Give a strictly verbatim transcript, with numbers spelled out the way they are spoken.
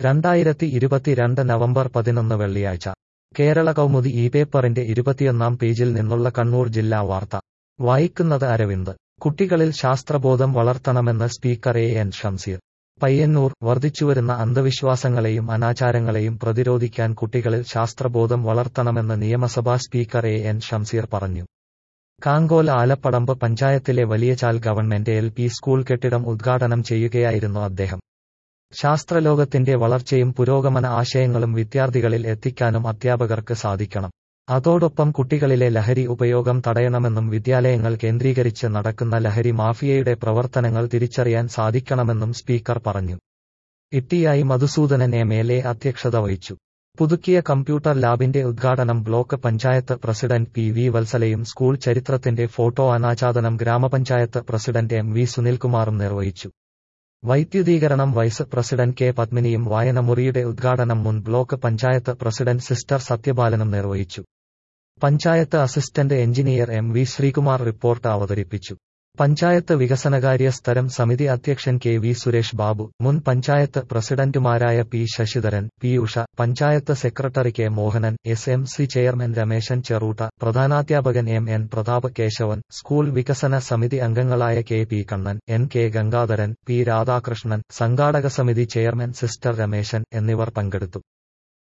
രണ്ടായിരത്തി ഇരുപത്തിരണ്ട് നവംബർ പതിനൊന്ന് വെള്ളിയാഴ്ച കേരള കൗമുദി ഈ പേപ്പറിന്റെ ഇരുപത്തിയൊന്നാം പേജിൽ നിന്നുള്ള കണ്ണൂർ ജില്ലാ വാർത്ത വായിക്കുന്നത് അരവിന്ദ്. കുട്ടികളിൽ ശാസ്ത്രബോധം വളർത്തണമെന്ന് speaker A N Shamseer. Payyanur. വർദ്ധിച്ചുവരുന്ന അന്ധവിശ്വാസങ്ങളെയും അനാചാരങ്ങളെയും പ്രതിരോധിക്കാൻ കുട്ടികളിൽ ശാസ്ത്രബോധം വളർത്തണമെന്ന് നിയമസഭാ സ്പീക്കർ എ എൻ ഷംസീർ പറഞ്ഞു. കാങ്കോൽ ആലപ്പടമ്പ് പഞ്ചായത്തിലെ Valiyachal government L P school കെട്ടിടം ഉദ്ഘാടനം ചെയ്യുകയായിരുന്നു അദ്ദേഹം. ശാസ്ത്രലോകത്തിന്റെ വളർച്ചയും പുരോഗമന ആശയങ്ങളും വിദ്യാർത്ഥികളിൽ എത്തിക്കാനും അധ്യാപകർക്ക് സാധിക്കണം. അതോടൊപ്പം കുട്ടികളിലെ ലഹരി ഉപയോഗം തടയണമെന്നും വിദ്യാലയങ്ങൾ കേന്ദ്രീകരിച്ച് നടക്കുന്ന ലഹരി മാഫിയയുടെ പ്രവർത്തനങ്ങൾ തിരിച്ചറിയാൻ സാധിക്കണമെന്നും സ്പീക്കർ പറഞ്ഞു. ഇട്ടിഐ മധുസൂദനൻ എം എൽ എ അധ്യക്ഷത വഹിച്ചു. പുതുക്കിയ കമ്പ്യൂട്ടർ ലാബിന്റെ ഉദ്ഘാടനം block panchayat president P V വത്സലയും സ്കൂൾ ചരിത്രത്തിന്റെ ഫോട്ടോ അനാച്ഛാദനം ഗ്രാമപഞ്ചായത്ത് പ്രസിഡന്റ് എം വി സുനിൽകുമാറും നിർവഹിച്ചു. വൈദ്യുതീകരണം വൈസ് പ്രസിഡന്റ് കെ പത്മിനിയും വായനമുറിയുടെ ഉദ്ഘാടനം മുൻ ബ്ലോക്ക് പഞ്ചായത്ത് പ്രസിഡന്റ് സിസ്റ്റർ സത്യപാലനും നിർവഹിച്ചു. Panchayat assistant engineer M V Sreekumar report അവതരിപ്പിച്ചു. പഞ്ചായത്ത് വികസനകാര്യ സ്ഥരം സമിതി അധ്യക്ഷൻ കെ വി സുരേഷ് ബാബു, മുൻ പഞ്ചായത്ത് പ്രസിഡന്റുമാരായ P Sasidharan, P Usha, panchayat secretary K Mohanan, S M C chairman Rameshan Cherutta, പ്രധാനാധ്യാപകൻ M N Prathap Kesavan, school വികസന സമിതി അംഗങ്ങളായ K P Kannan, N K Gangadharan, P Radhakrishnan, സംഘാടക സമിതി ചെയർമാൻ സിസ്റ്റർ രമേശൻ എന്നിവർ പങ്കെടുത്തു.